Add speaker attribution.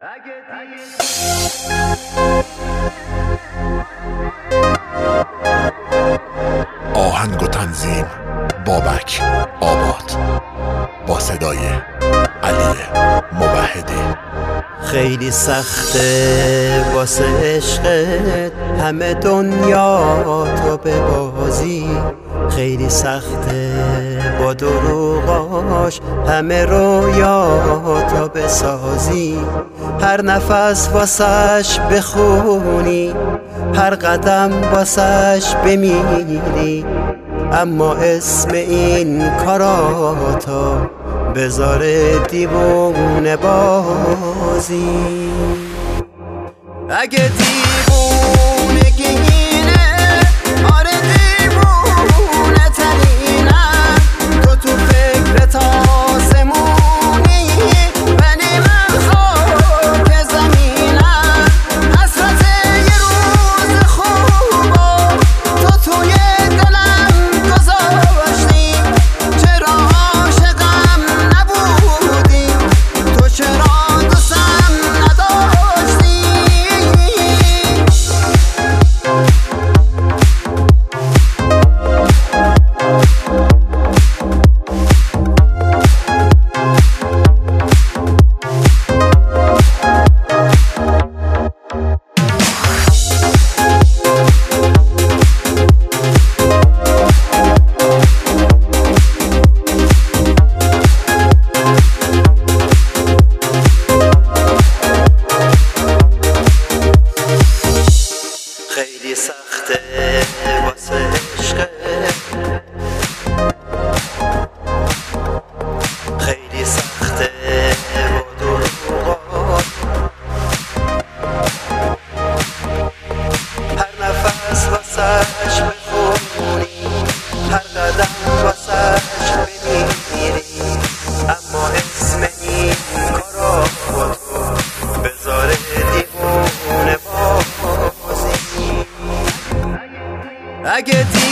Speaker 1: آهنگ و تنظیم بابک آباد با صدای علی موحدی.
Speaker 2: خیلی سخته واسه عشقت همه دنیا تو به بازی، خیلی سخته با دروغاش همه رویا تو بسازی، هر نفس واسش بخونی هر قدم واسش بمیری، اما اسم این کاراتو بذاره دیوونه بازی. اگه دیوونگی اینه، آره دیوونه ترینم، تو فکرت آسمونی ولی من خاک زمینم، حسرت یه روز خوبا تو توی دلم گذاشتی، چرا عاشقم نبودی، تو چرا دوستم نداشتی. خیلی سخته واسه عشقت، خیلی سخته با دروغات، هر نفس واسش بخونی هر قدم واسش بمیری، اما اسم این کاراتو بذاره دیوونه بازی. اگه